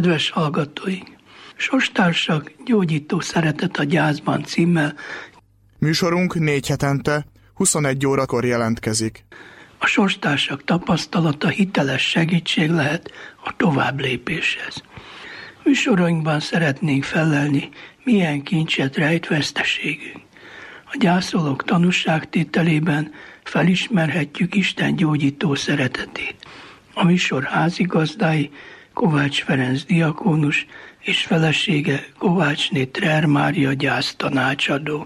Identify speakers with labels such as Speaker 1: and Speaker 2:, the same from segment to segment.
Speaker 1: Kedves hallgatóink! Sorstársak gyógyító szeretet a gyászban címmel
Speaker 2: műsorunk 4 hetente, 21 órakor jelentkezik.
Speaker 1: A sorstársak tapasztalata hiteles segítség lehet a továbblépéshez. Műsorainkban szeretnénk fellelni, milyen kincset rejt veszteségünk. A gyászolók tanúságtételében felismerhetjük Isten gyógyító szeretetét. A műsor házigazdái Kovács Ferenc diakónus és felesége Kovácsné Trer Mária gyásztanácsadó.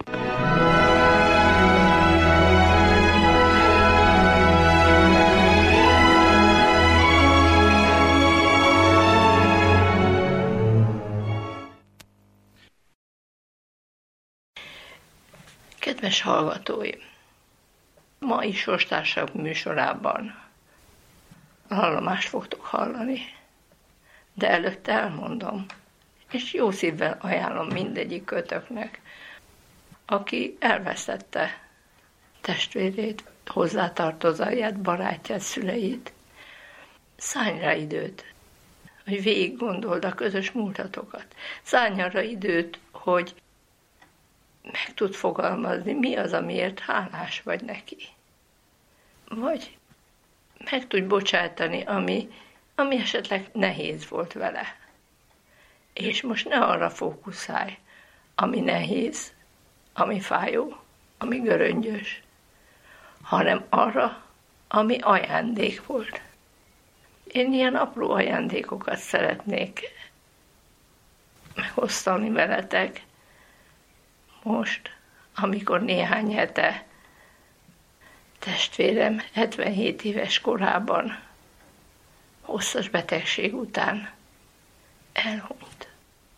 Speaker 3: Kedves hallgatóim! Mai Sorstársak műsorában vallomást fogtok hallani, de előtte elmondom, és jó szívvel ajánlom mindegyik kötöknek, aki elvesztette testvérét, hozzátartozóját, barátját, szüleit. Szállj rá időt, hogy végig gondold a közös múltatokat. Szállj arra időt, hogy meg tud fogalmazni, mi az, amiért hálás vagy neki. Vagy meg tudj bocsátani, ami esetleg nehéz volt vele. És most ne arra fókuszálj, ami nehéz, ami fájó, ami göröngyös, hanem arra, ami ajándék volt. Én ilyen apró ajándékokat szeretnék megosztani veletek, most, amikor néhány hete testvérem 77 éves korában, hosszas betegség után elhunyt.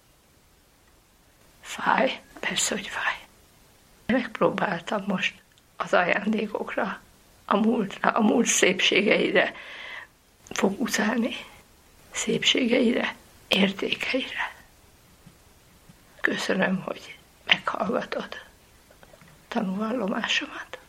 Speaker 3: Fáj, persze, hogy fáj. Megpróbáltam most az ajándékokra, a múltra, a múlt szépségeire fókuszálni, szépségeire, értékeire. Köszönöm, hogy meghallgatod tanúvallomásomat.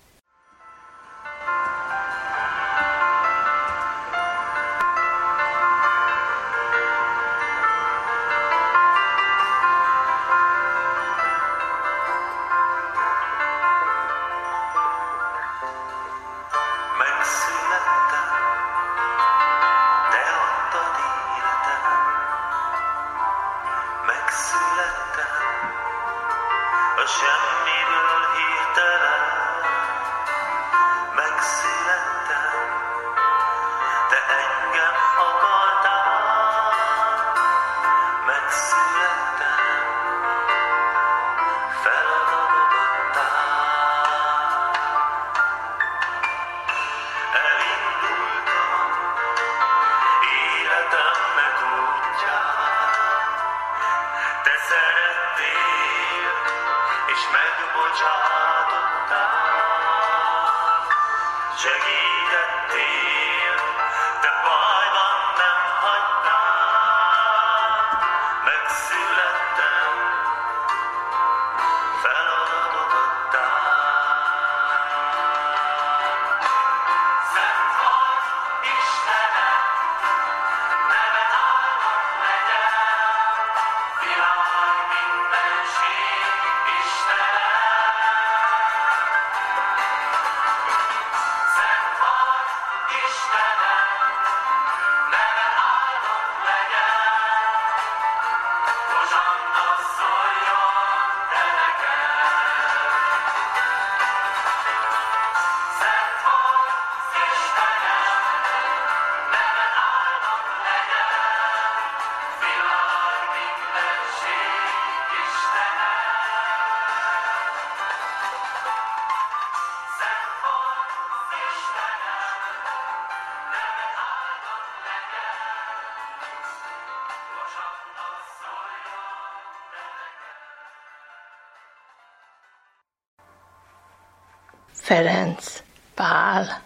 Speaker 3: Ferenc Pál,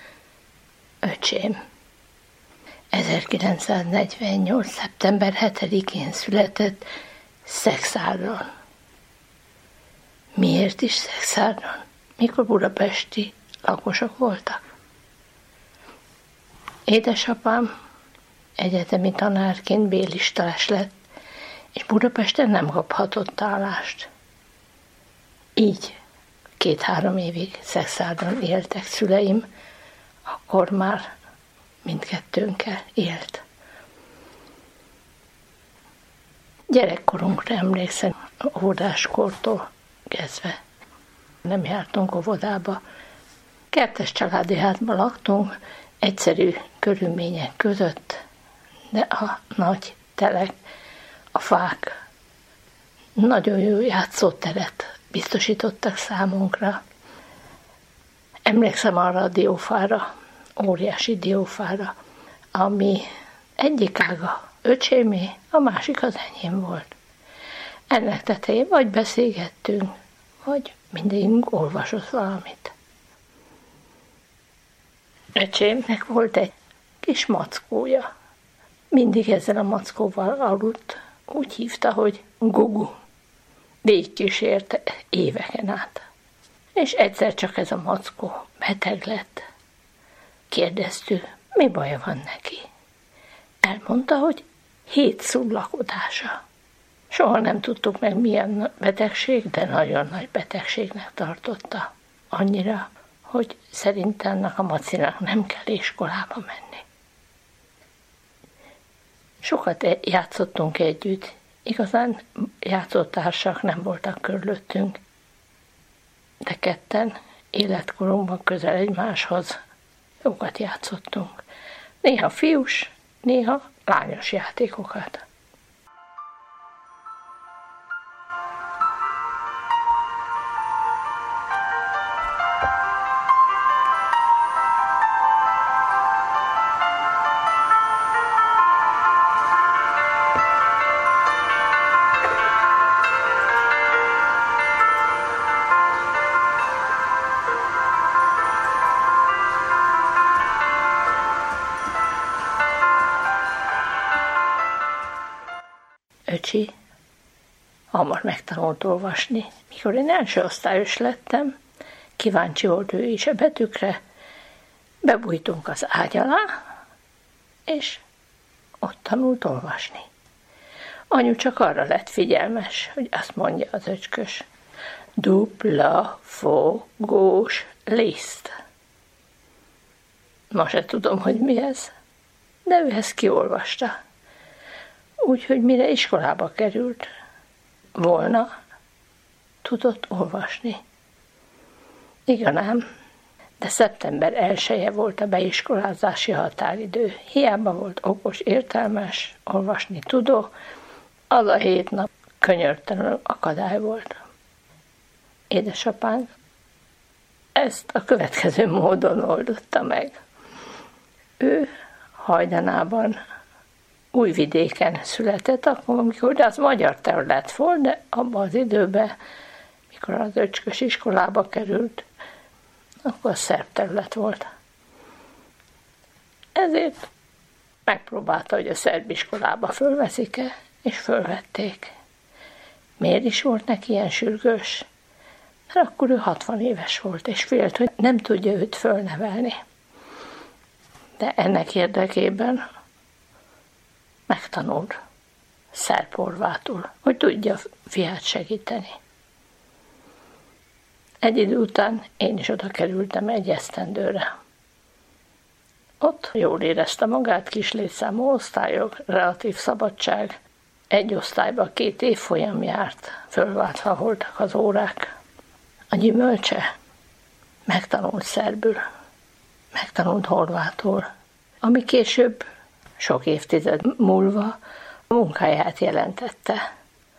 Speaker 3: öcsém. 1948. szeptember 7-én született Szekszárdon. Miért is Szekszárdon? Mikor budapesti lakosok voltak? Édesapám egyetemi tanárként B-listás lett, és Budapesten nem kaphatott állást. Így 2-3 évig Szexárdon éltek szüleim, akkor már mindkettőnkkel élt. Gyerekkorunkra emlékszem, óvodáskortól kezdve nem jártunk óvodába. Kertes családi házban laktunk, egyszerű körülmények között, de a nagy telek, a fák nagyon jó játszóteret biztosítottak számunkra. Emlékszem arra a diófára, óriási diófára, ami egyik ága öcsémé, a másik az enyém volt. Ennek tetején vagy beszélgettünk, vagy mindegyünk olvasott valamit. Öcsémnek volt egy kis mackója. Mindig ezzel a mackóval aludt. Úgy hívta, hogy Gugu. Végigkísérte éveken át. És egyszer csak ez a mackó beteg lett. Kérdeztük, mi baja van neki. Elmondta, hogy 7 szullakodása. Soha nem tudtuk meg, milyen betegség, de nagyon nagy betegségnek tartotta. Annyira, hogy szerintem ennek a macinak nem kell iskolába menni. Sokat játszottunk együtt. Igazán játszótársak nem voltak körülöttünk, de ketten életkorunkban közel egymáshoz jókat játszottunk. Néha fiús, néha lányos játékokat. Öcsi hamar megtanult olvasni. Mikor én első osztályos lettem, kíváncsi volt ő is a betűkre, bebújtunk az ágy alá, és ott tanult olvasni. Anyu csak arra lett figyelmes, hogy azt mondja az öcskös: dupla fogós liszt. Ma se tudom, hogy mi ez, de ő ezt kiolvasta. Úgyhogy mire iskolába került volna, tudott olvasni. Igen, de szeptember 1-e volt a beiskolázási határidő. Hiába volt okos, értelmes, olvasni tudó, az a 7 nap könyörtelenül akadály volt. Édesapánk ezt a következő módon oldotta meg. Ő hajdanában, Újvidéken született, akkor, amikor az magyar terület volt, de abban az időben, mikor az öcskös iskolába került, akkor szerb terület volt. Ezért megpróbálta, hogy a szerb iskolába fölveszik-e, és fölvették. Miért is volt neki ilyen sürgős? Mert akkor ő 60 éves volt, és félt, hogy nem tudja őt fölnevelni. De ennek érdekében megtanult szerb-horvátul, hogy tudja fiát segíteni. Egy idő után én is oda kerültem egy esztendőre. Ott jól érezte magát, kis létszámú osztályok, relatív szabadság. Egy osztályban 2 évfolyam járt, fölváltva voltak az órák. A gyümölcse megtanult szerbül, megtanult horvátul, ami később, sok évtized múlva a munkáját jelentette.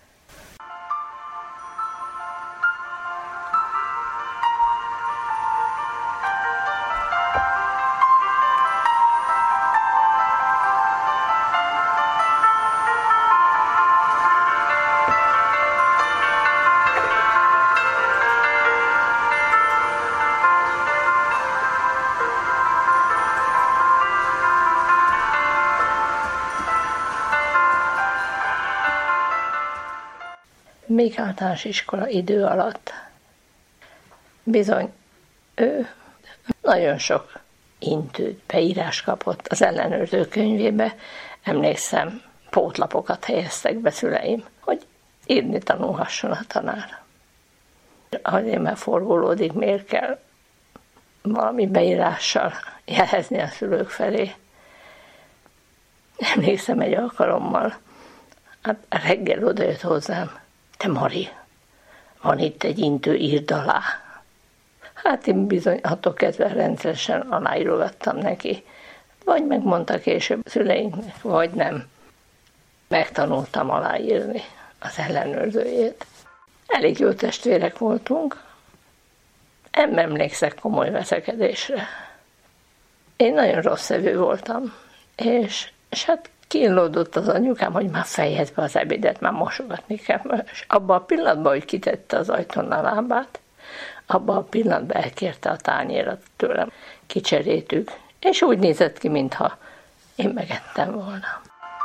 Speaker 3: Még általános iskola idő alatt bizony ő nagyon sok intőt, beírás kapott az ellenőrző könyvébe. Emlékszem, pótlapokat helyeztek be szüleim, hogy írni tanulhasson a tanár. Azért megforgolódik, miért kell valami beírással jelezni a szülők felé. Emlékszem egy alkalommal, hát reggel odajött hozzám, te Mari, van itt egy intő, írd alá. Hát én bizony attól kezdve rendszeresen aláírogattam neki. Vagy megmondta később szüleinknek, vagy nem. Megtanultam aláírni az ellenőrzőjét. Elég jó testvérek voltunk. Nem emlékszek komoly veszekedésre. Én nagyon rossz evő voltam, és hát kínlódott az anyukám, hogy már fejezd be az ebédet, már mosogatni kell. És abban a pillanatban, hogy kitette az ajtón a lábát, abban a pillanatban elkérte a tányérat tőlem. Kicseréltük, és úgy nézett ki, mintha én megettem volna.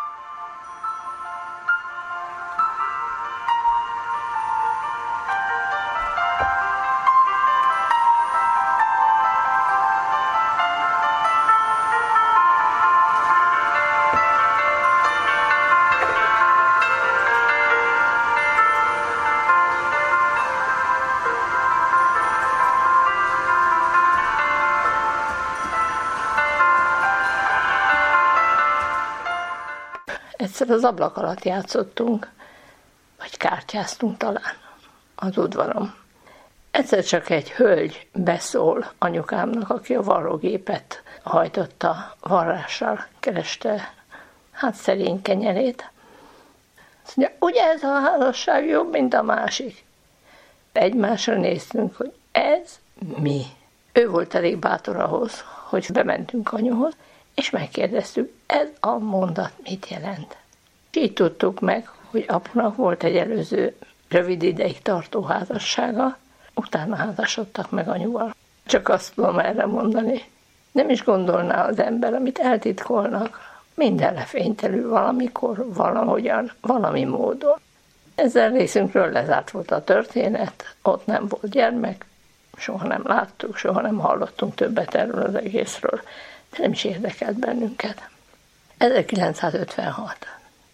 Speaker 3: Egyszer az ablak alatt játszottunk, vagy kártyáztunk talán az udvaron. Egyszer csak egy hölgy beszól anyukámnak, aki a varrógépet hajtotta, varrással kereste, hát szerény kenyerét. Azt mondja, ugye ez a házasság jobb, mint a másik? Egymásra néztünk, hogy ez mi? Ő volt elég bátor ahhoz, hogy bementünk anyuhoz, és megkérdeztük, ez a mondat mit jelent. Így tudtuk meg, hogy apunak volt egy előző rövid ideig tartó házassága, utána házasodtak meg anyuval. Csak azt tudom erre mondani. Nem is gondolná az ember, amit eltitkolnak, minden lefénytelő valamikor, valahogyan, valami módon. Ezzel részünkről lezárt volt a történet, ott nem volt gyermek, soha nem láttuk, soha nem hallottunk többet erről az egészről, de nem is érdekelt bennünket. 1956.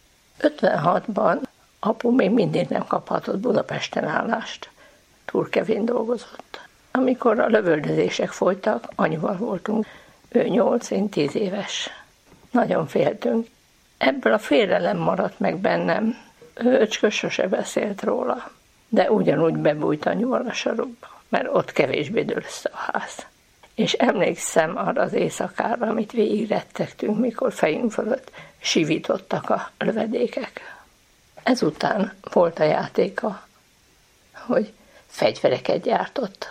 Speaker 3: 56-ban apu még mindig nem kaphatott Budapesten állást. Turkevén dolgozott. Amikor a lövöldözések folytak, anyuval voltunk. Ő 8, én 10 éves. Nagyon féltünk. Ebből a félelem maradt meg bennem. Öcskö sose beszélt róla, de ugyanúgy bebújt anyuval a sarokba, mert ott kevésbé dől össze a ház. És emlékszem arra az éjszakára, amit végig rettegtünk, mikor fejünk fölött sivítottak a lövedékek. Ezután volt a játéka, hogy fegyvereket gyártott,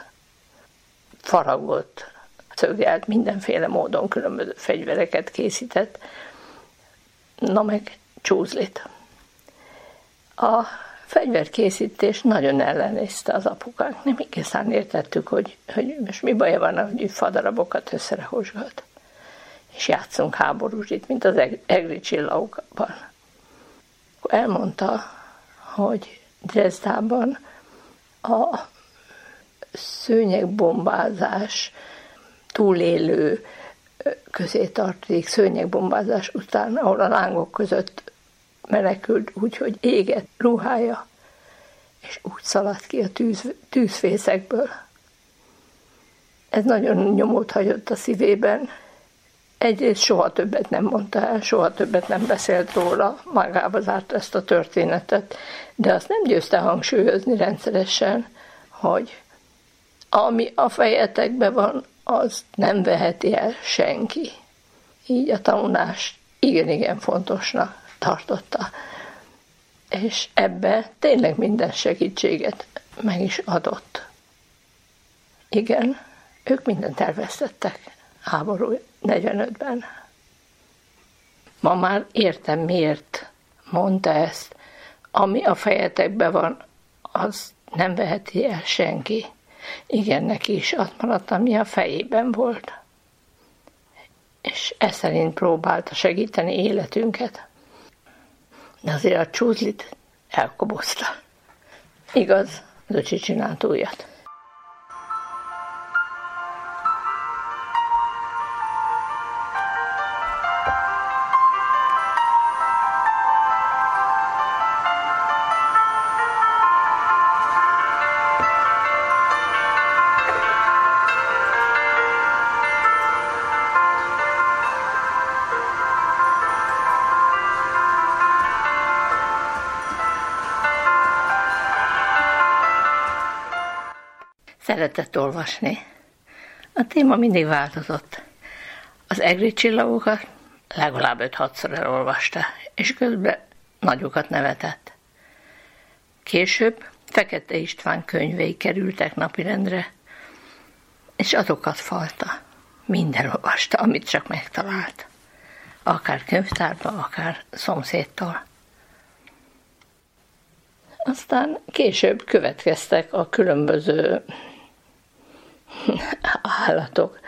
Speaker 3: faragott, szögelt, mindenféle módon különböző fegyvereket készített, na meg csúzlit. A fegyverkészítés nagyon ellenézte az apukánk. Nem igazán értettük, hogy most mi baja van, hogy fadarabokat összerehozgat. És játszunk háborúzsit, mint az egri csillagokban. Elmondta, hogy Dresdában a szőnyegbombázás túlélő közé tartozik, szőnyegbombázás után, ahol a lángok között menekült úgy, hogy égett ruhája, és úgy szaladt ki a tűzfészekből. Ez nagyon nyomot hagyott a szívében. Egyrészt soha többet nem mondta el, soha többet nem beszélt róla, magába zárt ezt a történetet, de azt nem győzte hangsúlyozni rendszeresen, hogy ami a fejetekben van, azt nem veheti el senki. Így a tanulást igen fontosnak tartotta. És ebbe tényleg minden segítséget meg is adott. Igen, ők mindent elvesztettek háború 45-ben. Ma már értem, miért mondta ezt. Ami a fejetekben van, az nem veheti el senki. Igen, neki is azt maradt, ami a fejében volt. És ez szerint próbálta segíteni életünket. De azért a csúzlit elkobozta. Igaz, Döcsi csinált újat. Szeretett olvasni. A téma mindig változott. Az egri csillagokat legalább 5-6-szor elolvasta, és közben nagyokat nevetett. Később Fekete István könyvei kerültek napirendre, és azokat falta. Minden olvasta, amit csak megtalált. Akár könyvtárba, akár szomszédtól. Aztán később következtek a különböző állatok.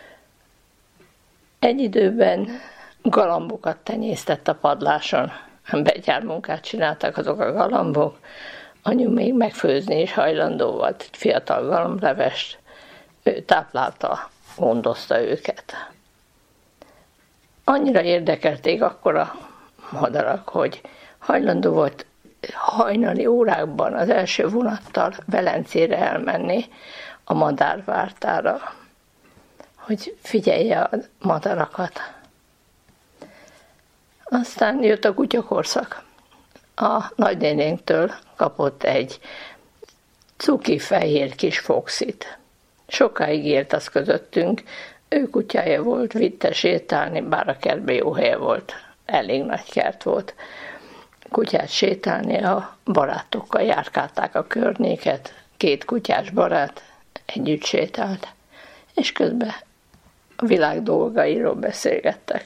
Speaker 3: Egy időben galambokat tenyésztett a padláson. Betyármunkát csináltak azok a galambok. Anyu még megfőzni is hajlandó volt egy fiatal galamblevest. Ő táplálta, gondozta őket. Annyira érdekelték akkor a madarak, hogy hajlandó volt hajnali órákban az első vonattal Velencére elmenni a madárvártára, hogy figyelje a madarakat. Aztán jött a kutyakorszak. A nagynénénktől kapott egy cuki fehér kis foxit. Sokáig élt az közöttünk, ő kutyája volt, vitte sétálni, bár a kertben jó helye volt, elég nagy kert volt. Kutyát sétálni, a barátokkal járkálták a környéket, 2 kutyás barát együtt sétált, és közben a világ dolgairól beszélgettek.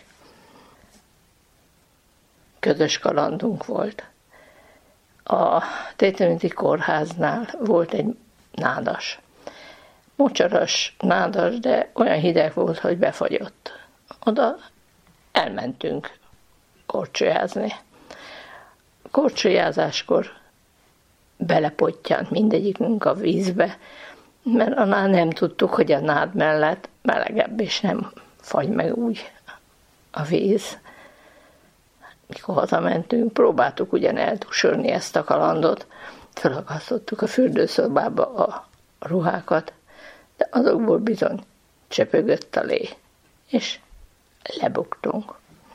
Speaker 3: Közös kalandunk volt. A Tétényi kórháznál volt egy nádas. Mocsaras nádas, de olyan hideg volt, hogy befagyott. Oda elmentünk korcsolyázni. Korcsolyázáskor belepottyant mindegyikünk a vízbe, mert annál nem tudtuk, hogy a nád mellett melegebb, és nem fagy meg úgy a víz. Mikor hazamentünk, próbáltuk ugyan eltusolni ezt a kalandot, felakasztottuk a fürdőszobába a ruhákat, de azokból bizony csöpögött a lé, és lebuktunk.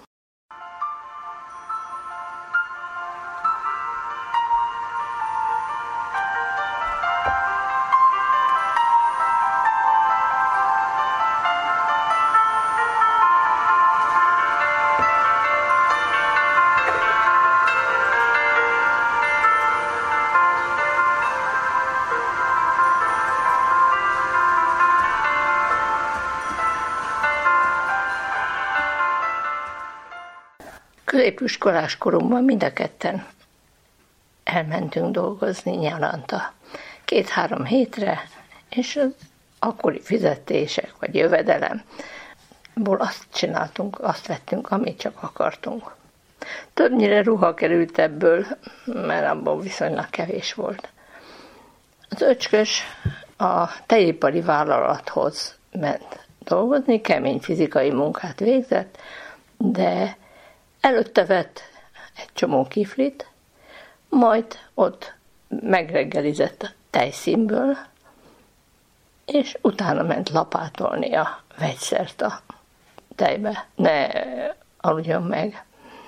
Speaker 3: Középiskolás koromban mind a ketten elmentünk dolgozni nyaranta. 2-3 hétre, és az akkori fizetések vagy jövedelemból azt csináltunk, azt vettünk, amit csak akartunk. Többnyire ruha került ebből, mert abból viszonylag kevés volt. Az öcskös a tejipari vállalathoz ment dolgozni, kemény fizikai munkát végzett, de előtte vett egy csomó kiflit, majd ott megreggelizett tejszínből, és utána ment lapátolni a vegyszert a tejbe. Ne aludjon meg.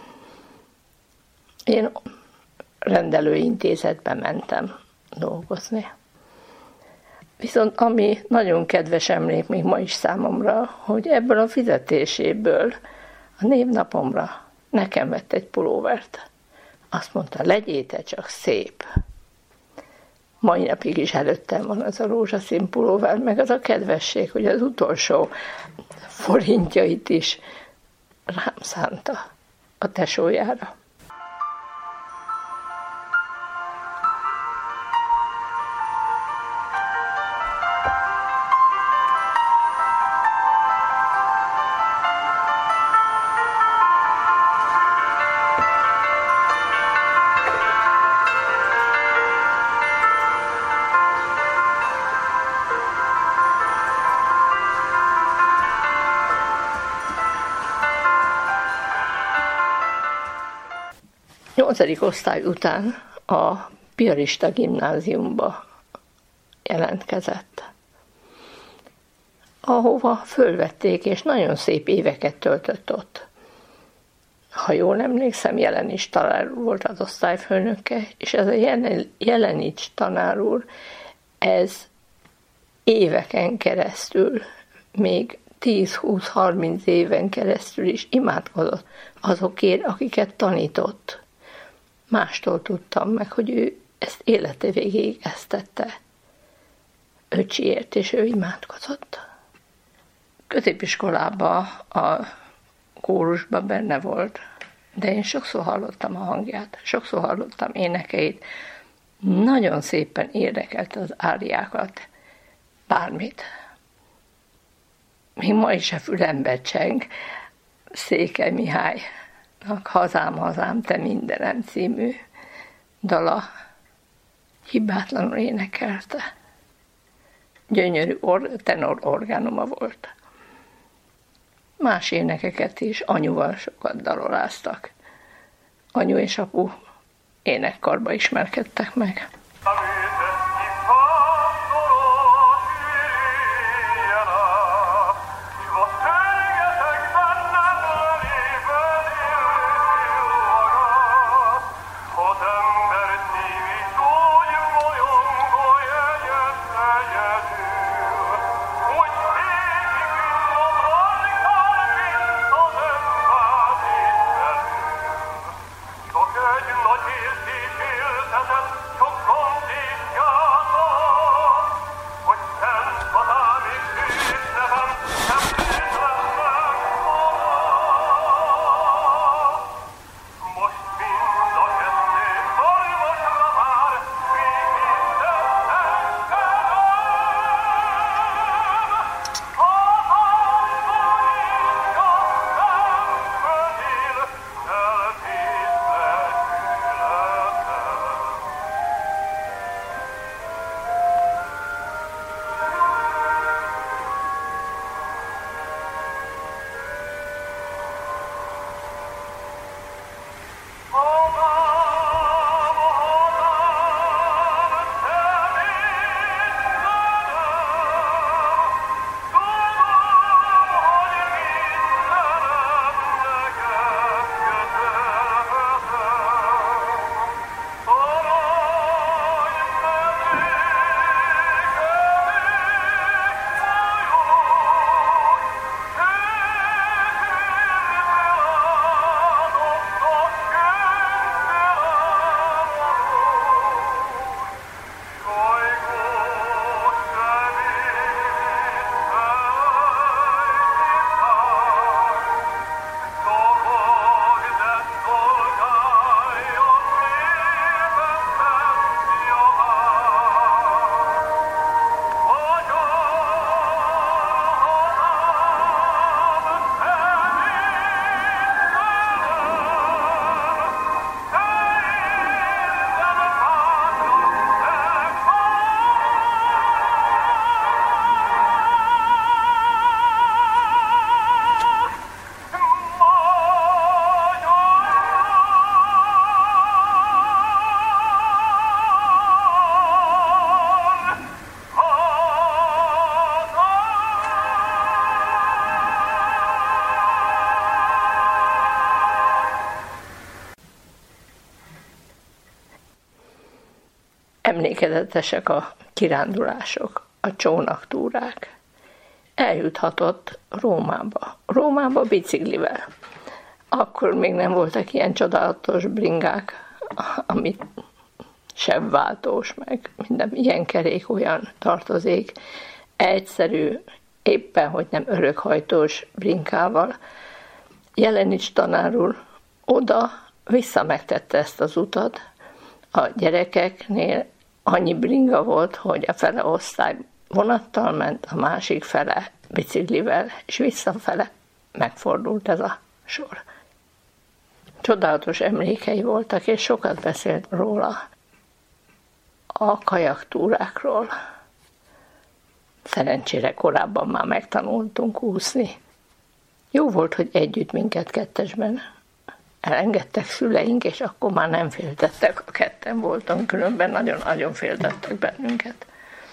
Speaker 3: Én rendelőintézetbe mentem dolgozni. Viszont ami nagyon kedves emlék még ma is számomra, hogy ebből a fizetéséből a névnapomra nekem vett egy pulóvert. Azt mondta, legyél te csak szép. Mai napig is előttem van az a rózsaszín pulóver, meg az a kedvesség, hogy az utolsó forintjait is rám szánta a tesójára. Nyolcadik osztály után a piarista gimnáziumba jelentkezett, ahova fölvették, és nagyon szép éveket töltött ott. Ha jól emlékszem, Jelenics tanár úr volt az osztályfőnöke, és ez a Jelenics tanár úr, ez éveken keresztül, még 10-20-30 éven keresztül is imádkozott azokért, akiket tanított. Mástól tudtam meg, hogy ő ezt élete végéig ezt tette. Öcsiért, és ő imádkozott. Középiskolában a kórusban benne volt, de én sokszor hallottam a hangját, sokszor hallottam énekeit, nagyon szépen érdekelte az áriákat, bármit. Még ma is a fülembe cseng Székely Mihálynak Hazám, hazám, te mindenem című dala hibátlanul énekelte. Gyönyörű tenor orgánuma volt. Más énekeket is anyuval sokat daloláztak. Anyu és apu énekkarba ismerkedtek meg. Emlékezetesek a kirándulások, a csónaktúrák. Eljuthatott Rómába biciklivel. Akkor még nem voltak ilyen csodálatos bringák, amit sebváltós, meg minden ilyen kerék, olyan tartozék. Egyszerű, éppen, hogy nem örökhajtós bringával. Jelenics tanár úr oda-vissza megtette ezt az utat. A gyerekeknél annyi bringa volt, hogy a fele osztály vonattal ment, a másik fele biciklivel, és visszafele megfordult ez a sor. Csodálatos emlékei voltak, és sokat beszélt róla, a kajaktúrákról. Szerencsére korábban már megtanultunk úszni. Jó volt, hogy együtt minket kettesben elengedtek szüleink, és akkor már nem féltettek, a ketten voltunk, különben nagyon-nagyon féltettek bennünket.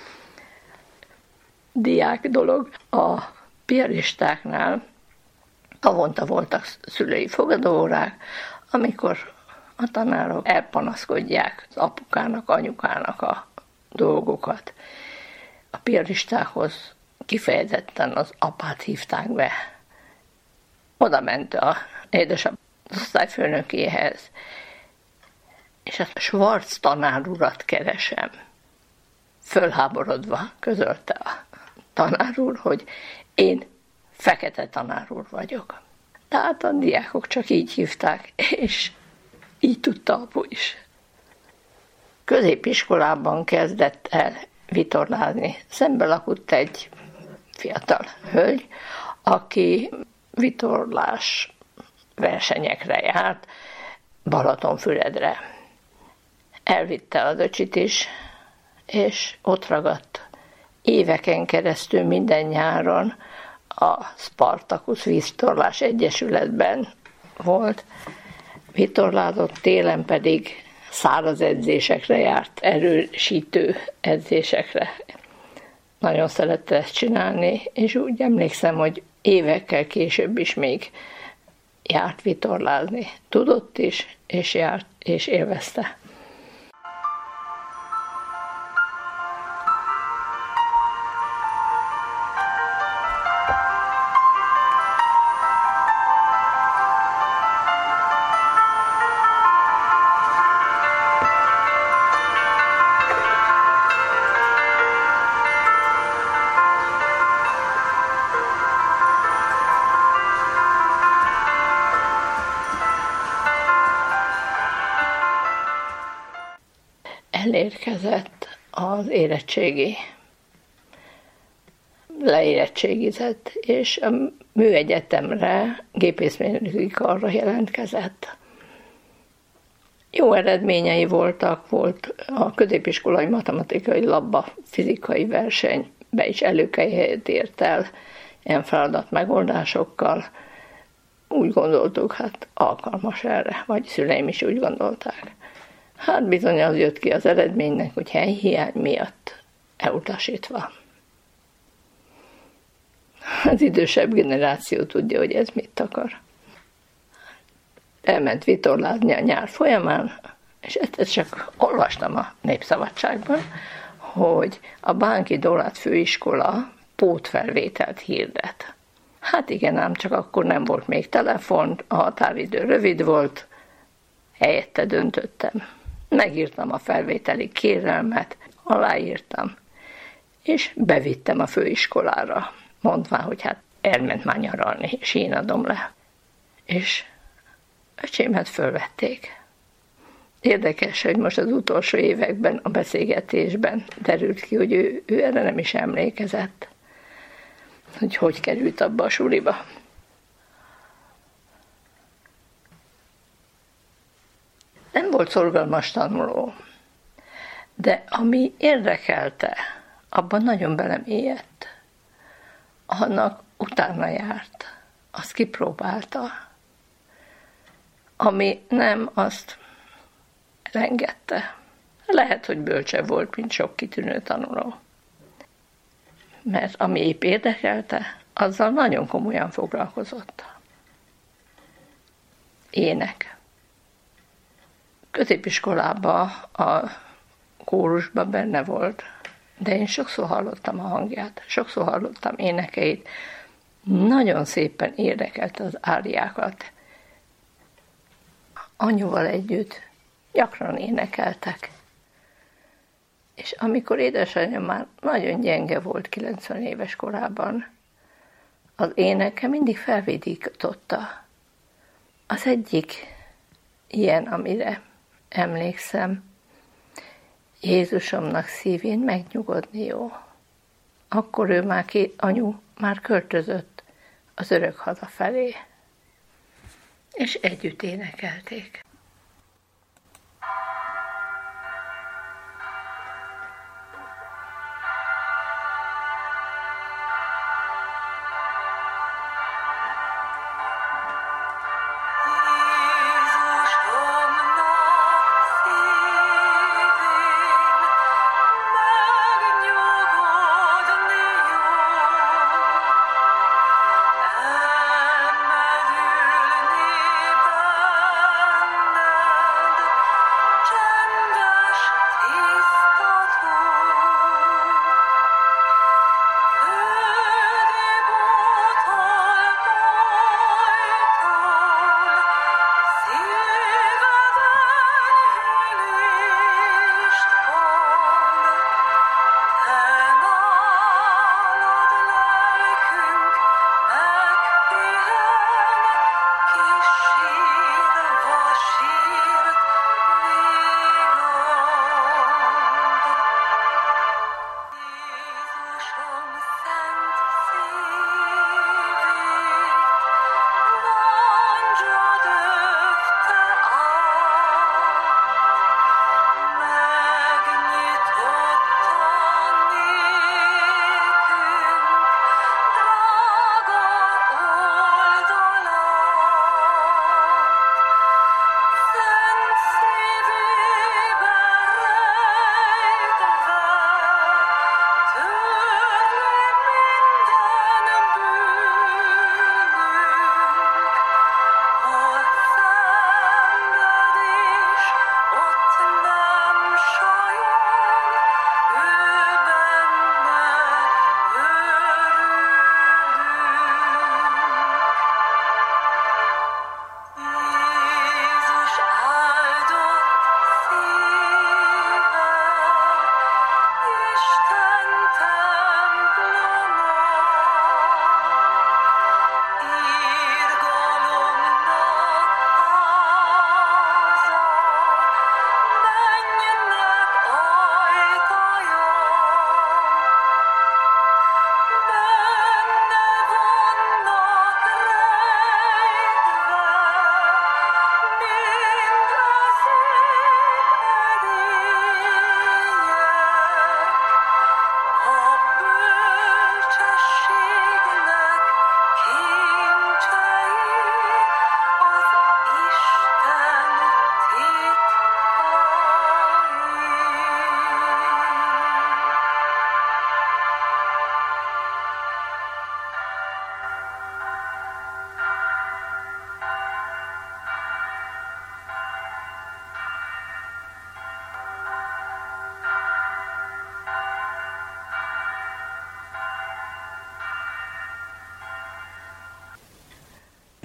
Speaker 3: Diák dolog. A piaristáknál havonta voltak szülői fogadóórák, amikor a tanárok elpanaszkodják az apukának, anyukának a dolgokat. A pianistákhoz kifejezetten az apát hívták be. Oda ment a édesapja osztályfőnökéhez, és a Schwarz tanár urat keresem. Fölháborodva közölte a tanár úr, hogy én Fekete tanár úr vagyok. Tehát a diákok csak így hívták, és így tudta apu is. Középiskolában kezdett el vitorlázni. Szembe lakott egy fiatal hölgy, aki vitorlás versenyekre járt Balatonfüredre. Elvitte az öcsit is, és ott ragadt éveken keresztül minden nyáron a Spartacus Vitorlás Egyesületben volt. Vitorlázott, télen pedig száraz edzésekre járt, erősítő edzésekre. Nagyon szerette ezt csinálni, és úgy emlékszem, hogy évekkel később is még járt vitorlázni. Tudott is, és járt, és élvezte. Elérkezett az érettségi, leérettségizett, és a műegyetemre, gépészmérnöki karra jelentkezett. Jó eredményei voltak, volt a középiskolai matematikai labba fizikai versenybe is előkelőhelyet ért el, ilyen feladat megoldásokkal. Úgy gondoltuk, hát alkalmas erre, vagy szüleim is úgy gondolták. Hát bizony az jött ki az eredménynek, hogy helyhiány miatt elutasítva. Az idősebb generáció tudja, hogy ez mit akar. Elment vitorlázni a nyár folyamán, és ezt csak olvastam a Népszabadságban, hogy a Bánki Dolát főiskola pótfelvételt hirdet. Hát igen, ám csak akkor nem volt még telefon, a határidő rövid volt, helyette döntöttem. Megírtam a felvételi kérelmet, aláírtam, és bevittem a főiskolára, mondván, hogy hát elment már nyaralni, és én adom le. És öcsémet fölvették. Érdekes, hogy most az utolsó években a beszélgetésben derült ki, hogy ő erre nem is emlékezett, hogy került abba a suliba. Nem volt szorgalmas tanuló, de ami érdekelte, abban nagyon belemélyedt. Annak utána járt, azt kipróbálta. Ami nem, azt elengedte. Lehet, hogy bölcsebb volt, mint sok kitűnő tanuló. Mert ami épp érdekelte, azzal nagyon komolyan foglalkozott. Ének. Középiskolában a kórusban benne volt, de én sokszor hallottam a hangját, sokszor hallottam énekeit, nagyon szépen érdekelte az áriákat. Anyuval együtt gyakran énekeltek. És amikor édesanyja már nagyon gyenge volt 90 éves korában, az éneke mindig felvidította. Az egyik ilyen, amire emlékszem, Jézusomnak szívén megnyugodni jó. Akkor ő anyu már költözött az örök haza felé, és együtt énekelték.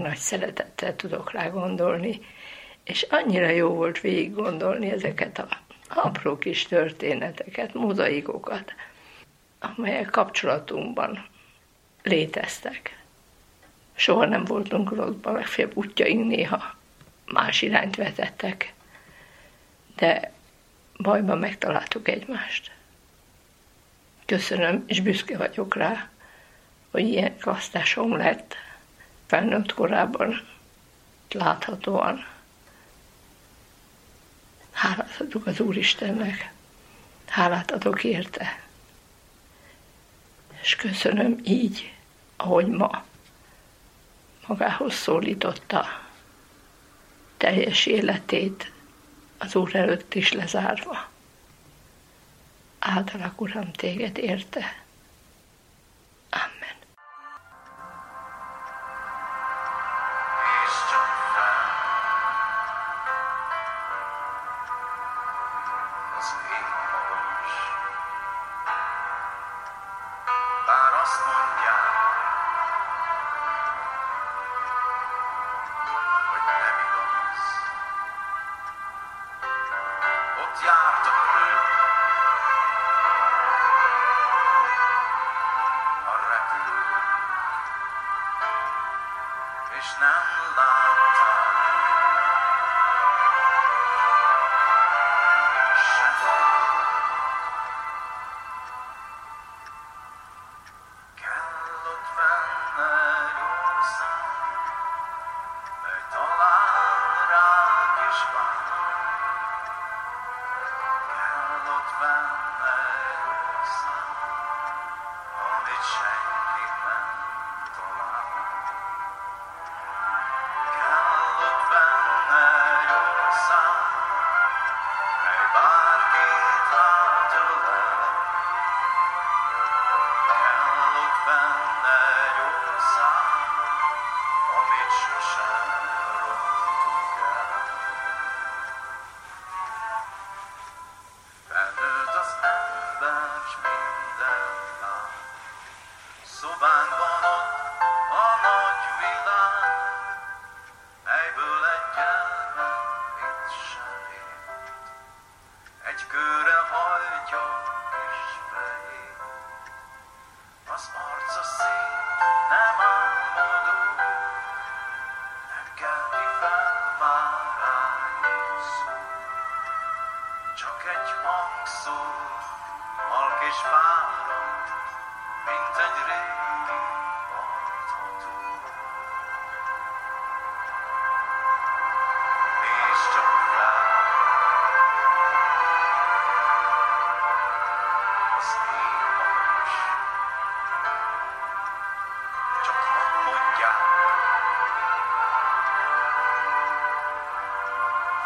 Speaker 3: nagy szeretettel tudok rá gondolni, és annyira jó volt végig gondolni ezeket a apró kis történeteket, mozaikokat, amelyek kapcsolatunkban léteztek. Soha nem voltunk rosszban, legfeljebb útjaink néha más irányt vetettek, de bajban megtaláltuk egymást. Köszönöm, és büszke vagyok rá, hogy ilyen gazdásom lett felnőtt korában, láthatóan. Hálát adok az Úristennek, hálát adok érte. És köszönöm így, ahogy ma magához szólította teljes életét, az Úr előtt is lezárva. Áldalak, Uram, téged érte. Amen.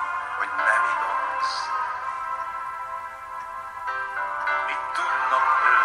Speaker 4: Mit tudnak ők?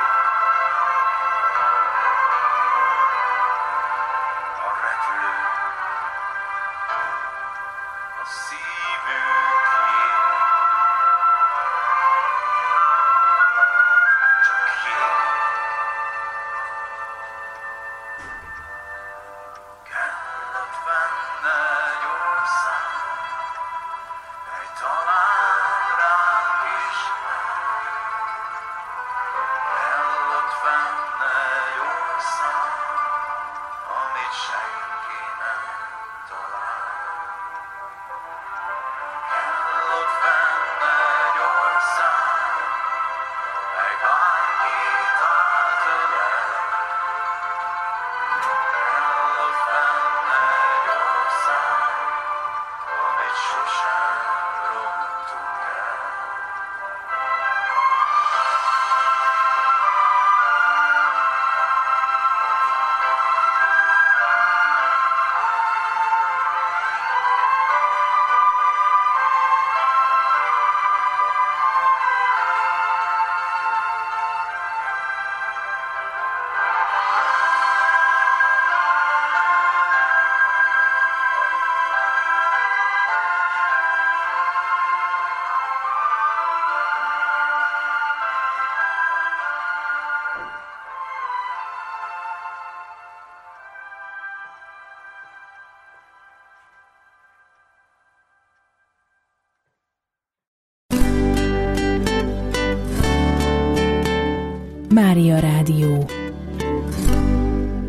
Speaker 4: Mária Rádió.